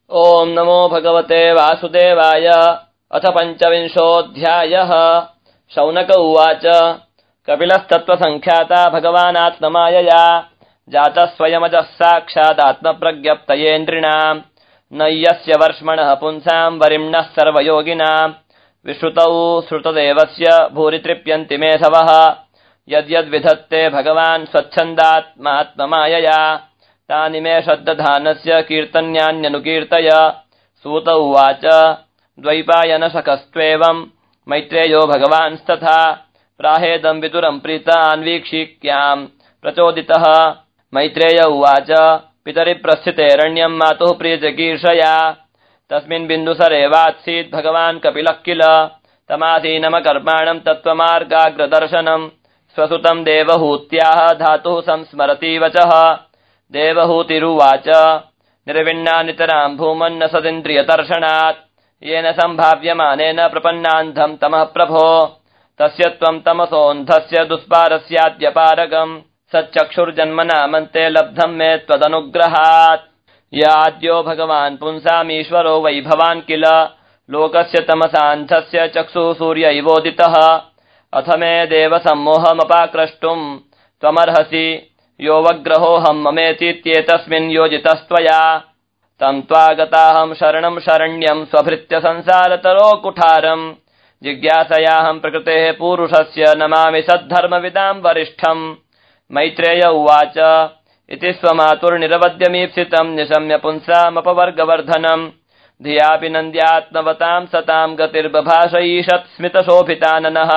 ओम नमो भगवते वासुदेवाय। अथ पंचविंशोऽध्यायः। शौनक उवाच। कपिलस्तत्त्वसङ्ख्याता भगवानात्ममायया जातः स्वयमजः साक्षादात्मप्रज्ञप्तयेन्द्रिणाम् न यस्य वर्ष्मणः पुंसां वरिम्णः सर्वयोगिनाम् विश्रुतौ श्रुतदेवस्य भूरि तृप्यन्ति मेधवः यद्यद्विधत्ते भगवान् स्वच्छन्दात्मात्ममायया तानि मे श्रद्दधानस्य कीर्तन्यान्यनुकीर्तय। सूत उवाच। द्वैपायनशकस्त्वेवम् मैत्रेयो भगवांस्तथा प्राहेदम् विदुरम् प्रीतान्वीक्षिक्याम् प्रचोदितः। मैत्रेय उवाच। पितरिप्रस्थितेरण्यम् मातुः प्रियचिकीर्षया तस्मिन् बिन्दुसरे वात्सीत् भगवान् कपिलः किल तमासीनमकर्माणम् तत्त्वमार्गाग्रदर्शनम् स्वसुतम् देवहूत्याः धातुः संस्मरति वचः। देवहूतिरुवाच। निर्विण्णानितराम् भूमन्न सदिन्द्रियतर्षणात् येन सम्भाव्यमानेन प्रपन्नान्धम् तमः प्रभो तस्य त्वम् तमसोऽन्धस्य दुष्पारस्याद्यपारगम् सच्चक्षुर्जन्मनामन्ते लब्धम् मे त्वदनुग्रहात्। याद्यो भगवान् पुंसामीश्वरो वैभवान् किल लोकस्य तमसान्धस्य चक्षुः सूर्य इवोदितः अथ मे देव सम्मोहमपाक्रष्टुम् त्वमर्हसि योऽवग्रहोऽहम् ममेतीत्येतस्मिन् योजितस्त्वया तम् त्वागताहम् शरणम् शरण्यम् स्वभृत्य संसारतरो कुठारम् जिज्ञासयाहम् प्रकृतेः पूरुषस्य नमामि सद्धर्मविदाम् वरिष्ठम्। मैत्रेय उवाच। इति स्वमातुर्निरवद्यमीप्सितम् निशम्य पुंसामपवर्गवर्धनम् धियापि नन्द्यात्मवताम् सताम् गतिर्बभाषईषत् स्मितशोभिताननः।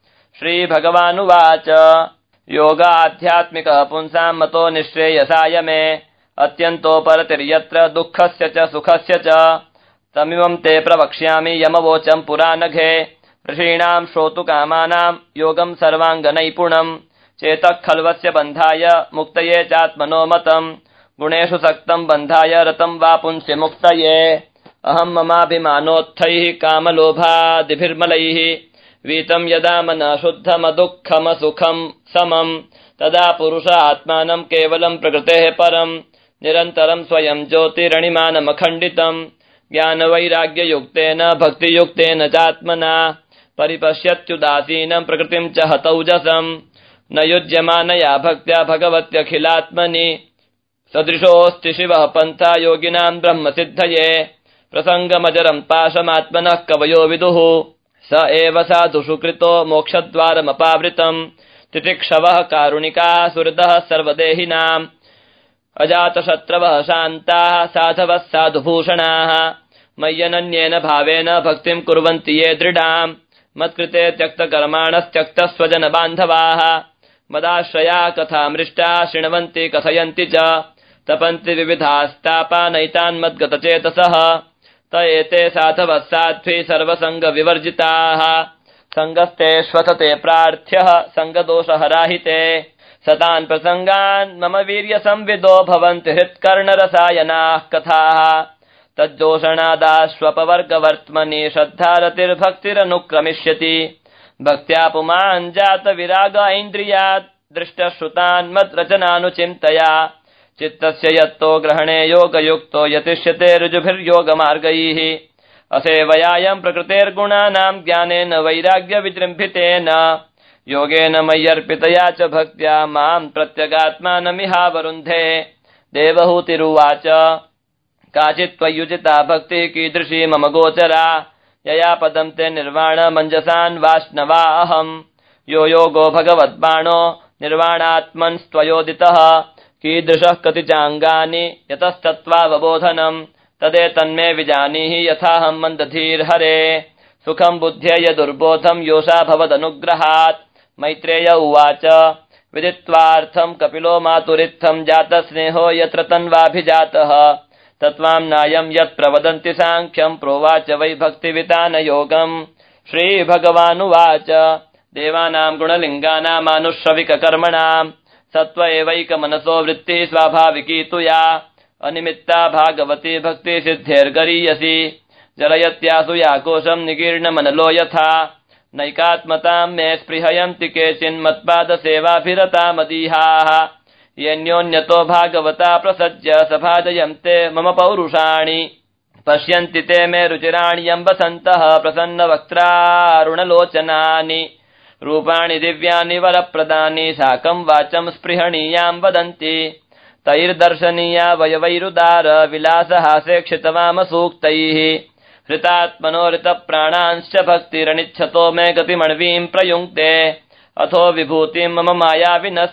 श्रीभगवानुवाच। योगाध्यात्मिकः पुंसाम् मतो निःश्रेयसाय मे अत्यन्तोपरतिर्यत्र दुःखस्य च सुखस्य च तमिमम् ते प्रवक्ष्यामि यमवोचम् पुरानघे ऋषीणाम् श्रोतुकामानाम् योगम् सर्वाङ्गनैपुणम् चेतः खल्वस्य बन्धाय मुक्तये चात्मनो मतम् गुणेषु सक्तम् बन्धाय रतम् वा पुंस्य मुक्तये अहम् ममाभिमानोत्थैः कामलोभादिभिर्मलैः वीतम् यदा मनः शुद्धमदुःखमसुखम् समम् तदा पुरुष आत्मानम् केवलम् प्रकृतेः परम् निरन्तरम् स्वयम् ज्योतिरणिमानमखण्डितम् ज्ञानवैराग्ययुक्तेन भक्तियुक्तेन चात्मना परिपश्यत्युदासीनम् प्रकृतिम् च हतौजसम् न युज्यमानया भक्त्या भगवत्यखिलात्मनि सदृशोऽस्ति शिवः पन्था योगिनाम् ब्रह्मसिद्धये प्रसङ्गमजरम् पाशमात्मनः कवयो विदुः स एव साधुषु कृतो मोक्षद्वारमपावृतम् तितिक्षवः कारुणिकाः सुहृदः सर्वदेहिनाम् अजातशत्रवः शान्ताः साधवः साधुभूषणाः मय्यनन्येन भावेन भक्तिम् कुर्वन्ति ये दृढाम् मत्कृते त्यक्तकर्माणस्त्यक्तः स्वजनबान्धवाः मदाश्रया कथामृष्टाः शृण्वन्ति कथयन्ति च तपन्ति विविधास्तापानैतान्मद्गतचेतसः त एते साधवः साध्वी सर्वसङ्गविवर्जिताः सङ्गस्तेष्वथते प्रार्थ्यः सङ्गदोषहराहिते सतान् प्रसङ्गान् मम वीर्यसंविदो भवन्ति हृत्कर्णरसायनाः कथाः तज्जोषणादाश्वपवर्गवर्त्मनि श्रद्धारतिर्भक्तिरनुक्रमिष्यति भक्त्या पुमान् जातविराग ऐन्द्रियात् दृष्टश्रुतान्मद्रचनानुचिन्तया चित्तस्य यत्तो ग्रहणे योगयुक्तो यतिष्यते ऋजुभिर्योगमार्गैः असेवयायम् प्रकृतेर्गुणानाम् ज्ञानेन वैराग्यविजृम्भितेन योगेन मय्यर्पितया च भक्त्या माम् प्रत्यगात्मानमिहावरुन्धे। देवहूतिरुवाच। काचित् त्वय्युचिता भक्तिः कीदृशी मम गोचरा यया पदम् ते निर्वाणमञ्जसान् वाष्णवा अहम् यो योगो भगवद्बाणो निर्वाणात्मन्स्त्वयोदितः कीदृशः कति चाङ्गानि यतस्तत्त्वावबोधनम् तदेतन्मे विजानीहि यथाहम् मन्दधीर्हरे सुखम् बुद्ध्यय दुर्बोधम् योषा भवदनुग्रहात्। मैत्रेय उवाच। विदित्वार्थम् कपिलो मातुरित्थम् जातस्नेहो यत्र तन्वाभिजातः तत्त्वाम्नायम् यत् प्रवदन्ति साङ्ख्यम् प्रोवाच वै भक्तिवितानयोगम्। श्रीभगवानुवाच। देवानाम् गुणलिङ्गानामानुश्रविककर्मणाम् सत्त्व एवैकमनसो वृत्तिः स्वाभाविकी तु या अनिमित्ता भागवती भक्ति सिद्धेर्गरीयसी जलयत्यासु या कोशम् निकीर्णमनलो यथा नैकात्मताम् मे स्पृहयन्ति केचिन्मत्पादसेवाभिरता मदीहाः येन्योन्यतो भागवता प्रसज्य सभाजयन्ते मम पौरुषाणि। पश्यन्ति ते मे रुचिराण्यं वसन्तः प्रसन्नवक्त्रारुणलोचनानि रूपाणि दिव्यानि वरप्रदानि साकं वाचं स्पृहणीयां वदन्ति तैर्दर्शनीया वयवैरुदार विलासहासे क्षितवामसूक्तैः हृतात्मनोरितप्राणांश्च भक्तिरनिच्छतो मे गतिमण्वीं प्रयुङ्क्ते अथो विभूतिं मम माया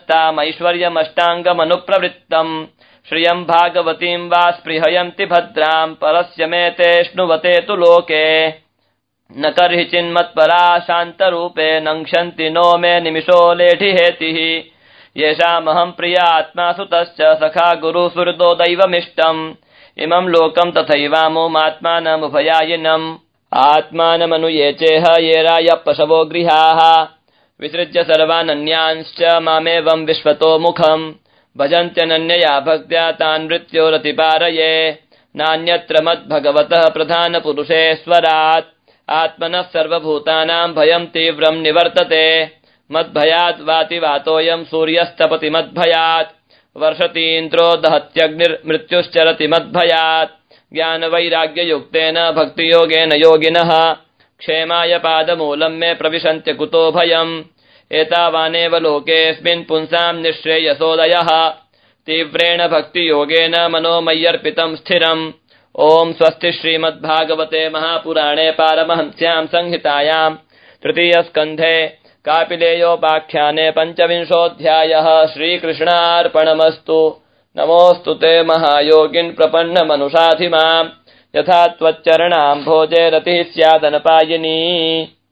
विनस्तामैश्वर्यमष्टाङ्गमनुप्रवृत्तम् श्रियं भागवतीं वा स्पृहयन्ति भद्रां परस्य मे ते श्नुवते तु लोके न कर्हि चिन्मत्परा शान्तरूपे नङ्क्षन्ति नो मे निमिषो लेढिहेतिः येषामहं प्रिया आत्मा सुतश्च सखा गुरुसुहृदो दैवमिष्टम् इमं लोकं तथैवामुमात्मानमुभयायिनम् आत्मानमनुये चेह ये राय पशवो गृहाः विसृज्य सर्वानन्यांश्च मामेवं विश्वतो मुखम् भजन्त्यनन्यया भक्त्या तान् मृत्योरतिपारये नान्यत्र मद्भगवतः प्रधानपुरुषेश्वरात् आत्मनः सर्वभूतानां भयं तीव्रं निवर्तते मद्भयात् वाति वातोऽयं सूर्यस्तपति मद्भयात् वर्षतीन्द्रो दहत्यग्निर्मृत्युश्चरति मद्भयात् ज्ञानवैराग्ययुक्तेन भक्तियोगेन योगिनः क्षेमाय पादमूलं मे प्रविशन्त्य कुतो भयम् एतावानेव लोकेऽस्मिन् पुंसां निःश्रेयसोदयः तीव्रेण भक्तियोगेन मनोमय्यर्पितं स्थिरम् ॐ स्वस्ति श्रीमद्भागवते महापुराणे पारमहंस्यां संहितायां तृतीयस्कन्धे कापिलेयोपाख्याने पञ्चविंशोऽध्यायः श्रीकृष्णार्पणमस्तु। नमोऽस्तु ते महायोगिन् प्रपन्नमनुषाधि माम् यथा त्वच्चरणाम्भोजे रतिः स्यादनपायिनी।